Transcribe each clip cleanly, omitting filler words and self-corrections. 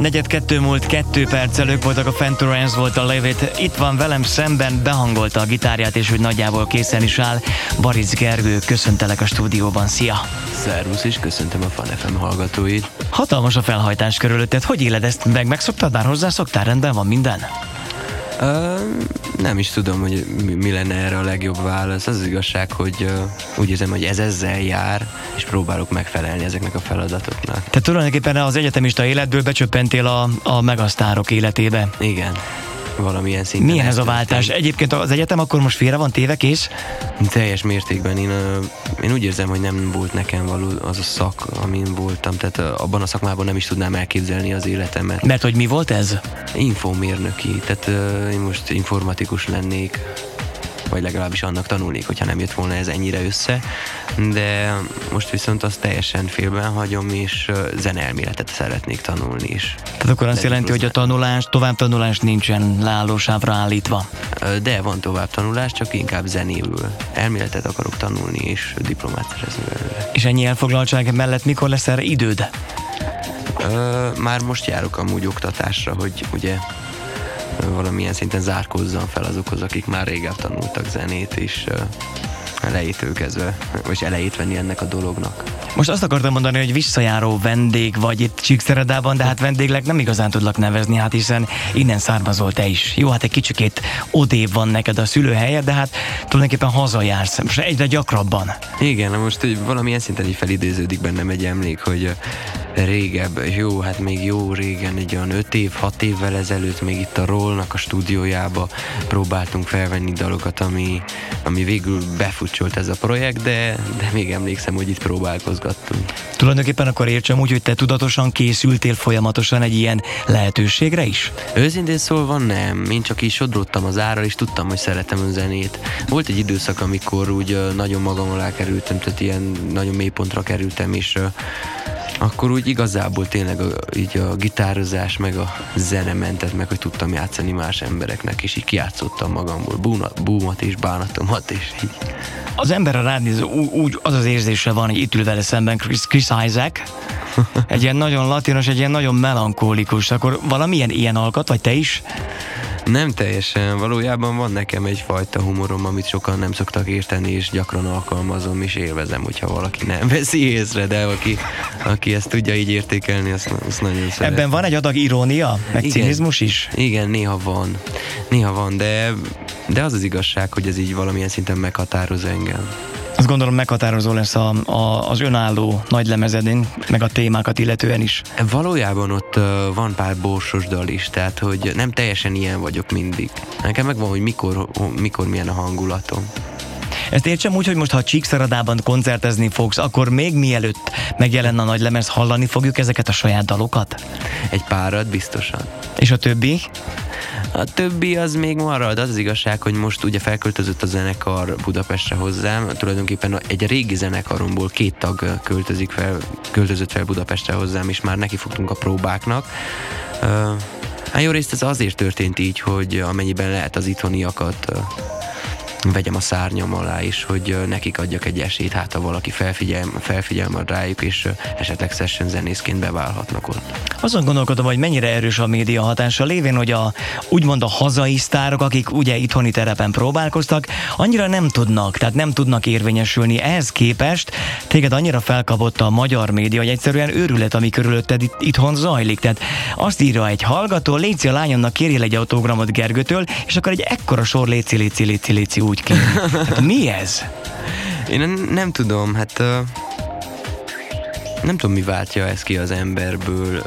4:02 múlt 2 perccel, ők voltak a Fenturance, volt a Live It. Itt van velem szemben, behangolta a gitárját, és hogy nagyjából készen is áll. Barics Gergő, köszöntelek a stúdióban, szia! Szervusz, és köszöntöm a Fun FM hallgatóit. Hatalmas a felhajtás körülötted, hogy éled ezt? Megszoktad már hozzá, szoktál, rendben van minden? Nem is tudom, hogy mi lenne erre a legjobb válasz. Az igazság, hogy úgy érzem, hogy ez ezzel jár, és próbálok megfelelni ezeknek a feladatoknak. Te tulajdonképpen az egyetemista életből becsöppentél a megasztárok életébe. Igen, valamilyen szinten. Milyen ez a váltás? Egyébként az egyetem akkor most félre van téve, kész? Teljes mértékben. Én úgy érzem, hogy nem volt nekem való az a szak, amin voltam. Tehát abban a szakmában nem is tudnám elképzelni az életemet. Mert hogy mi volt ez? Infomérnöki. Tehát én most informatikus lennék, vagy legalábbis annak tanulnék, hogyha nem jött volna ez ennyire össze. De most viszont azt teljesen félben hagyom, és zeneelméletet szeretnék tanulni is. Tehát akkor azt jelenti, hogy a továbbtanulás nincsen leállósávra állítva. De van továbbtanulás, csak inkább zenéből. Elméletet akarok tanulni, és diplomát szerezni belőle. És ennyi elfoglaltság mellett mikor lesz erre időd? Már most járok amúgy oktatásra, hogy ugye valamilyen szinten zárkózzam fel azokhoz, akik már régebb tanultak zenét, és elejétől kezdve, vagy elejét venni ennek a dolognak. Most azt akartam mondani, hogy visszajáró vendég vagy itt Csíkszeredában, de hát vendégleg nem igazán tudlak nevezni, hát hiszen innen származol te is. Jó, hát egy kicsikét odébb van neked a szülőhelyed, de hát tulajdonképpen hazajársz, most egyre gyakrabban. Igen, most hogy valamilyen szinten így felidéződik bennem egy emlék, hogy régebb, jó, hát még jó régen, egy olyan 5-6 évvel ezelőtt még itt a Rollnak a stúdiójába próbáltunk felvenni dalokat, ami végül befutcsolt ez a projekt, de még emlékszem, hogy itt próbálkozgattunk. Tulajdonképpen akkor értsem úgy, hogy te tudatosan készültél folyamatosan egy ilyen lehetőségre is? Őszintén szólva nem, én csak így sodródtam az árral, és tudtam, hogy szeretem a zenét. Volt egy időszak, amikor úgy nagyon magam alá kerültem, tehát ilyen nagyon mélypontra kerültem, és akkor úgy igazából tényleg így a gitározás, meg a zene mentett meg, hogy tudtam játszani más embereknek, és így kijátszottam magamból búmat és bánatomat, és így. Az ember a rád néz, úgy az az érzése van, hogy itt ül vele szemben Chris Isaak, egy ilyen nagyon latinos, egy ilyen nagyon melankólikus, akkor valamilyen ilyen alkat, vagy te is? Nem teljesen, valójában van nekem egyfajta humorom, amit sokan nem szoktak érteni, és gyakran alkalmazom, és élvezem, hogyha valaki nem veszi észre, de aki ezt tudja így értékelni, azt nagyon szeret. Ebben van egy adag irónia, meg cinizmus is? Igen, néha van, de az az igazság, hogy ez így valamilyen szinten meghatároz engem. Azt gondolom meghatározó lesz az önálló nagylemezedén, meg a témákat illetően is. Valójában ott van pár borsos dal is, tehát hogy nem teljesen ilyen vagyok mindig. Nekem megvan, hogy mikor milyen a hangulatom. Ezt értsem úgy, hogy most ha Csíkszeredában koncertezni fogsz, akkor még mielőtt megjelenne a nagylemez, hallani fogjuk ezeket a saját dalokat? egy párat biztosan. És a többi? A többi az még marad, az igazság, hogy most ugye felköltözött a zenekar Budapestre hozzám, tulajdonképpen egy régi zenekaromból 2 tag költözött fel Budapestre hozzám, és már nekifutottunk a próbáknak. Jó részt ez azért történt így, hogy amennyiben lehet az itthoniakat vegyem a szárnyam alá is, hogy nekik adjak egy esélyt, hát ha valaki felfigyel majd rájuk, és esetleg session zenészként beválhatnak ott. Azon gondolkodom, hogy mennyire erős a média hatása lévén, hogy úgymond a hazai sztárok, akik ugye itthoni terepen próbálkoztak, annyira nem tudnak érvényesülni. Ehhez képest téged annyira felkapott a magyar média, hogy egyszerűen őrület, ami körülötted itthon zajlik. Tehát azt írja egy hallgató, léci a lányomnak, kérjél egy autogramot Gergőtől, és akkor egy ekkora sor léci úgy kér. Hát mi ez? Én nem tudom, nem tudom, mi váltja ezt ki az emberből.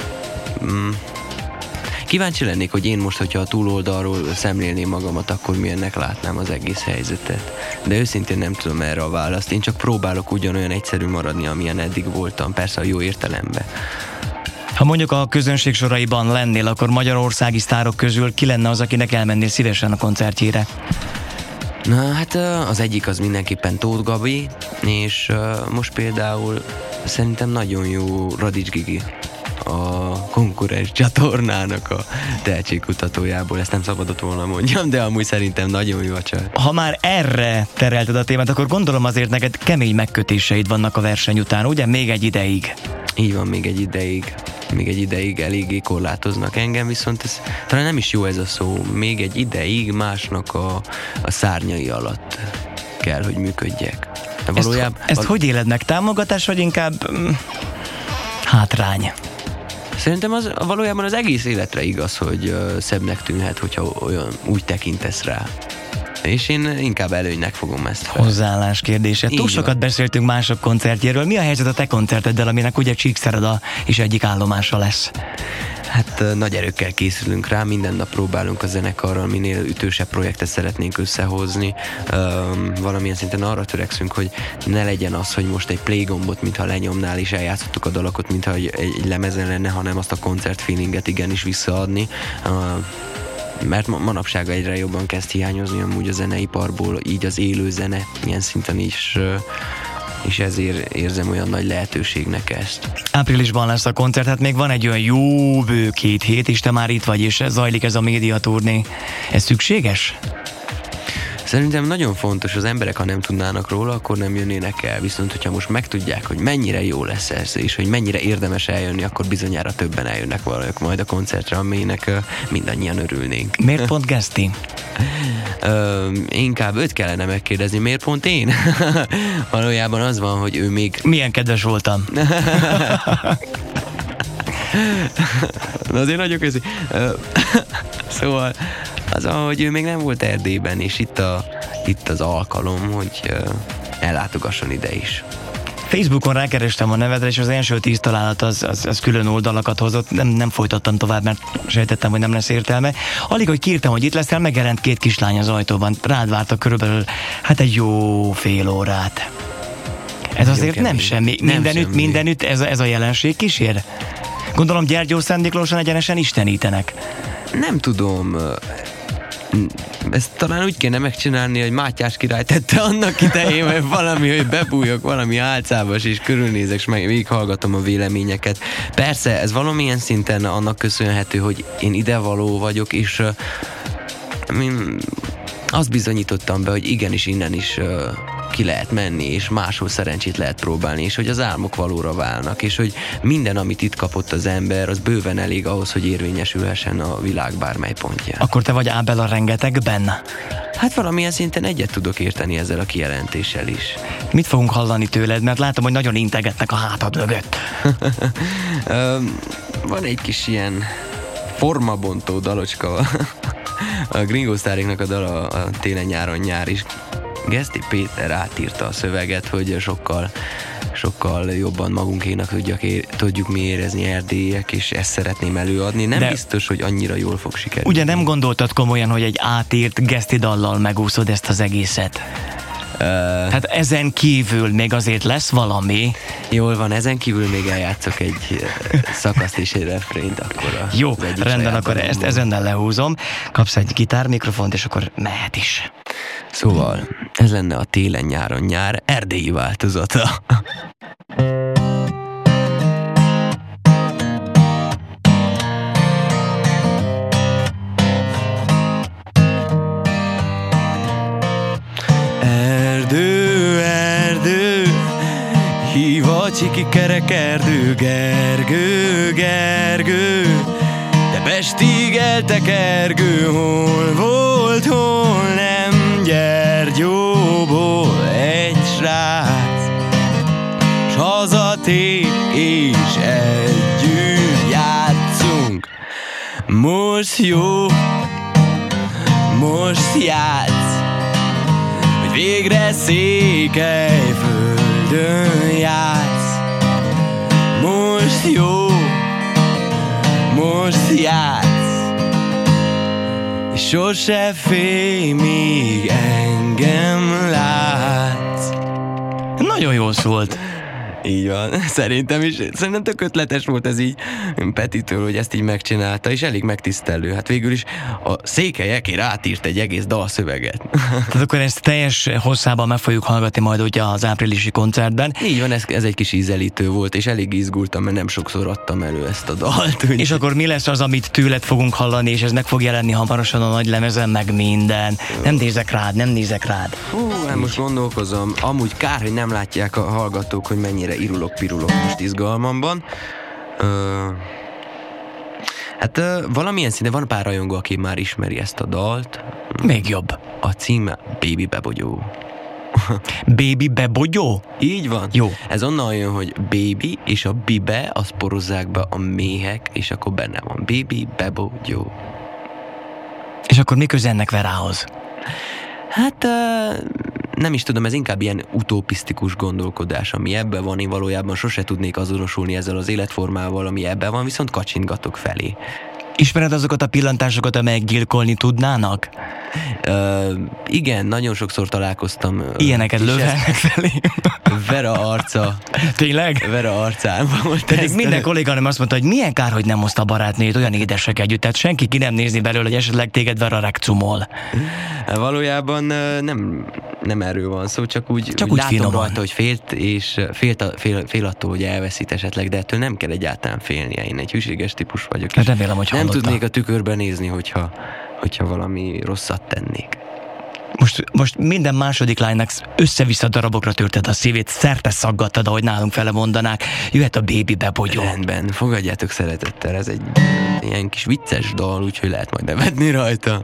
Kíváncsi lennék, hogy én most, hogyha a túloldalról szemlélném magamat, akkor milyennek látnám az egész helyzetet. De őszintén nem tudom erre a választ. Én csak próbálok ugyanolyan egyszerű maradni, amilyen eddig voltam, persze a jó értelemben. Ha mondjuk a közönség soraiban lennél, akkor magyarországi sztárok közül ki lenne az, akinek elmennél szívesen a koncertjére? Na, hát az egyik az mindenképpen Tóth Gabi, és most például szerintem nagyon jó Radics Gigi, a konkurens csatornának a tehetségkutatójából. Ezt nem szabadott volna mondjam, de amúgy szerintem nagyon jó a csaj. Ha már erre terelted a témát, akkor gondolom azért neked kemény megkötéseid vannak a verseny után, ugye? Még egy ideig. Így van, még egy ideig. még egy ideig eléggé korlátoznak engem, viszont ez talán nem is jó ez a szó, még egy ideig másnak a szárnyai alatt kell, hogy működjek. Ezt hogy éled meg? Támogatás, vagy inkább hátrány? Szerintem az valójában az egész életre igaz, hogy szebbnek tűnhet, hogyha olyan úgy tekintesz rá. És én inkább előnynek fogom ezt fel. Hozzáállás kérdése. Túl sokat beszéltünk mások koncertjéről. Mi a helyzet a te koncerteddel, aminek ugye Csíkszereda is egyik állomása lesz? Hát nagy erőkkel készülünk rá, minden nap próbálunk a zenekarral minél ütősebb projektet szeretnénk összehozni. Valamilyen szinten arra törekszünk, hogy ne legyen az, hogy most egy play gombot, mintha lenyomnál és eljátszottuk a dalokat, mintha egy lemezen lenne, hanem azt a koncert feelinget igenis visszaadni. Mert manapság egyre jobban kezd hiányozni amúgy a zeneiparból, így az élő zene ilyen szinten is, és ezért érzem olyan nagy lehetőségnek ezt. Áprilisban lesz a koncert, hát még van egy olyan jó bő 2 hét, és te már itt vagy, és zajlik ez a médiaturné. Ez szükséges? Szerintem nagyon fontos, az emberek, ha nem tudnának róla, akkor nem jönnének el. Viszont, hogyha most megtudják, hogy mennyire jó lesz ez, és hogy mennyire érdemes eljönni, akkor bizonyára többen eljönnek valakik majd a koncertre, aminek mindannyian örülnénk. Miért pont Geszti? Inkább őt kellene megkérdezni, miért pont én? Valójában az van, hogy ő még... Milyen kedves voltam. Na azért nagyon köszi. Szóval az, hogy ő még nem volt Erdélyben, és itt az alkalom, hogy ellátogasson ide is. Facebookon rákerestem a nevedre, és az első 10 találat az külön oldalakat hozott. Nem folytattam tovább, mert sejtettem, hogy nem lesz értelme. Alig, hogy kiírtam, hogy itt leszel, megjelent 2 kislány az ajtóban. Rád vártak körülbelül egy jó fél órát. Ez azért kemény. Nem semmi. Mindenütt ez a jelenség kísér? Gondolom Gyergyószent Miklóson egyenesen istenítenek. Nem tudom. Ezt talán úgy kéne megcsinálni, hogy Mátyás király tette annak idején, vagy valami, hogy bebújok valami álcába, és körülnézek, és végighallgatom a véleményeket. Persze, ez valamilyen szinten annak köszönhető, hogy én idevaló vagyok, és azt bizonyítottam be, hogy igenis innen is ki lehet menni, és máshol szerencsét lehet próbálni, és hogy az álmok valóra válnak, és hogy minden, amit itt kapott az ember, az bőven elég ahhoz, hogy érvényesülhessen a világ bármely pontján. Akkor te vagy Ábel a rengetegben? Hát valamilyen szinten egyet tudok érteni ezzel a kijelentéssel is. Mit fogunk hallani tőled? Mert látom, hogy nagyon integetnek a hátad mögött. Van egy kis ilyen formabontó dalocska, a Gringo Sztáriknak a dala a télen-nyáron-nyár is. Geszti Péter átírta a szöveget, hogy sokkal jobban magunkénak tudjuk mi érezni erdélyiek, és ezt szeretném előadni. Nem biztos, hogy annyira jól fog sikerülni. Ugye nem gondoltad komolyan, hogy egy átírt Geszti dallal megúszod ezt az egészet? Hát ezen kívül még azért lesz valami. Jól van, ezen kívül még eljátszok egy szakaszt és egy refrént, akkor jó, rendben, akkor ezt ezennel lehúzom. Kapsz egy gitármikrofont, és akkor mehet is. Szóval, ez lenne a télen-nyáron-nyár erdélyi változata. Erdő, erdő, hív a csiki kerek erdő, Gergő, Gergő, de Pestig eltekergő, hol volt, hol nem, Gyergyóból egy srác, s hazatér, és együtt játszunk. Most jó, most játsz, hogy végre Székelyföldön játsz. Most jó, most játsz, és sose félj, míg engem látsz. Nagyon jól szólt. Így van, szerintem is. Szerintem tök ötletes volt ez így Petitől, hogy ezt így megcsinálta, és elég megtisztelő. Hát végül is a székelyekért átírt egy egész dalszöveget. Tehát akkor ezt teljes hosszában meg fogjuk hallgatni majd ugye az áprilisi koncertben. Így van, ez egy kis ízelítő volt, és elég izgultam, mert nem sokszor adtam elő ezt a dalt. Úgy. És akkor mi lesz az, amit tőled fogunk hallani, és ez meg fog jelenni hamarosan a nagy lemezen, meg minden. Nem nézek rád. Hát most gondolkozom, amúgy kár, hogy nem látják a hallgatók, hogy mennyire irulok-pirulok most izgalmamban. Hát valamilyen szinte van pár rajongó, aki már ismeri ezt a dalt. Még jobb. A címe Baby Bebogyó. Baby bebogyó? Így van. Jó. Ez onnan jön, hogy baby, és a bibe, azt porozzák be a méhek, és akkor benne van Baby Bebogyó. És akkor mi köze ennek Verához? Hát nem is tudom, ez inkább ilyen utopisztikus gondolkodás, ami ebben van. Én valójában sose tudnék azonosulni ezzel az életformával, ami ebben van, viszont kacsintgatok felé. Ismered azokat a pillantásokat, amelyek gyilkolni tudnának? Igen, nagyon sokszor találkoztam. Ilyeneket lövhelnek felé. Vera arca. Tényleg? Vera arcában volt. Pedig minden kolléganőm azt mondta, hogy milyen kár, hogy nem hozta a barátnőjét, olyan édesek együtt, tehát senki ki nem nézni belőle, hogy esetleg téged Vera rekcumol. Valójában nem erről van szó, csak úgy látom finoman rajta, hogy fél attól, hogy elveszít esetleg, de ettől nem kell egyáltalán félnie. Én egy hűséges típus vagyok. Hát remélem, hogy nem hallotta. tudnék a tükörben nézni, hogyha valami rosszat tennék. Most minden második lánynak össze-vissza darabokra törted a szívét, szerte szaggattad, ahogy nálunk fele mondanák. Jöhet a Baby Bebogyó. Rendben, fogadjátok szeretettel, ez egy ilyen kis vicces dal, úgyhogy lehet majd nevetni rajta.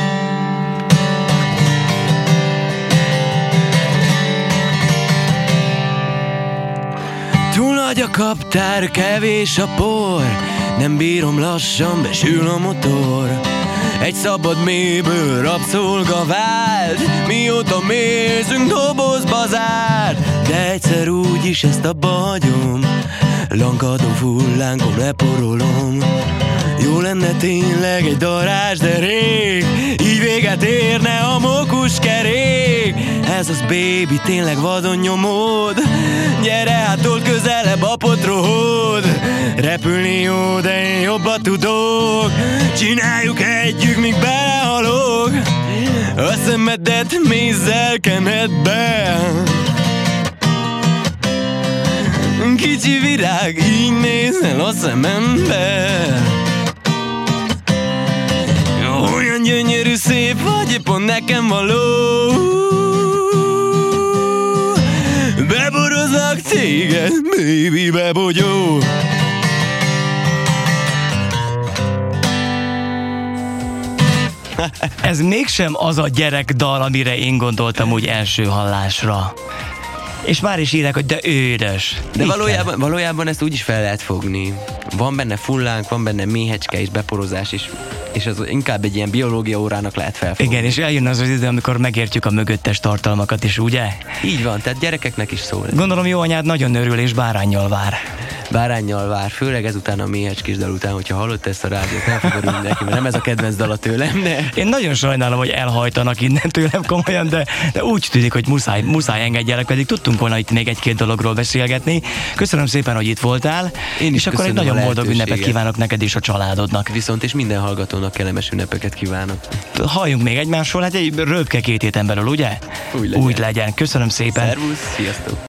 Túl nagy a kaptár, kevés a por, nem bírom, lassan besül a motor. Egy szabad mélyből rabszolga vált, mióta mézünk dobozba zárt. De egyszer úgyis ezt abba hagyom, lankadó fullánkom leporolom. Jó lenne tényleg egy darázs derék, így véget érne a mókus kerék. Ez az baby, tényleg vadon nyomod, gyere hát told közelebb a potród. Repülni jó, de én jobban tudok, csináljuk együtt, míg belehalok. A szemedet mézzel kened be, kicsi virág, így nézel a szemembe. Olyan gyönyörű, szép vagy, pont nekem való. Beborozlak téged, Baby Bebogyó. Ez mégsem az a gyerekdal, amire én gondoltam úgy első hallásra. És már is írják, hogy de édes. De valójában ezt úgy is fel lehet fogni. Van benne fullánk, van benne méhecske és beporozás is, és az inkább egy ilyen biológia órának lehet felfogni. Igen, és eljön az idő, amikor megértjük a mögöttes tartalmakat is, ugye? Így van, tehát gyerekeknek is szól. Gondolom jó anyád nagyon örül és báránnyal vár. Báránnyal vár, főleg ezután a méhecskés dal után, hogyha hallott ezt a rádiót, nem fog örülni neki, mert nem ez a kedvenc dala tőlem, de... Én nagyon sajnálom, hogy elhajtanak innen tőlem komolyan, de úgy tűnik, hogy muszáj engedjelek, pedig tudtunk volna itt még egy-két dologról beszélgetni. Köszönöm szépen, hogy itt voltál, és akkor egy nagyon boldog ünnepet kívánok neked és a családodnak. Viszont és minden hallgatónak kellemes ünnepeket kívánok. Halljunk még egymásról, hát egy röpke 2 héten belül, ugye? Úgy legyen. Úgy legyen. Köszönöm szépen. Szervusz, sziasztok!